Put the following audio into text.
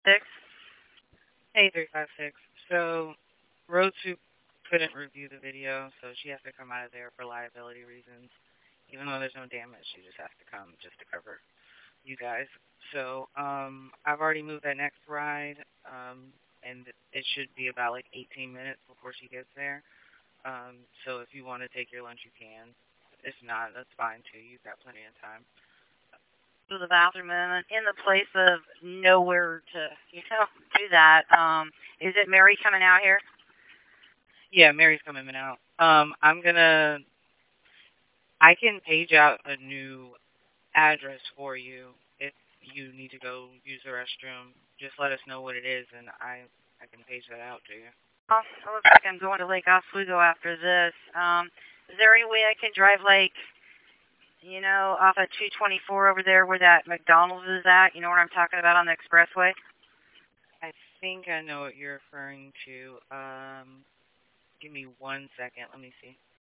356. Hey, 356. So, Road Soup couldn't review the video, so she has to come out of there for liability reasons. Even though there's no damage, she just has to come just to cover you guys. So, I've already moved that next ride, and it should be about like 18 minutes before she gets there. So if you want to take your lunch, you can. If not, that's fine too. You've got plenty of time. To the bathroom and in the place of nowhere to, do that. Is it Mary coming out here? Yeah, Mary's coming out. I can page out a new address for you if you need to go use the restroom. Just let us know what it is, and I can page that out to you. Oh, it looks like I'm going to Lake Oswego after this. Is there any way I can drive, like, off of 224 over there where that McDonald's is at? You know what I'm talking about on the expressway? I think I know what you're referring to. Give me 1 second. Let me see.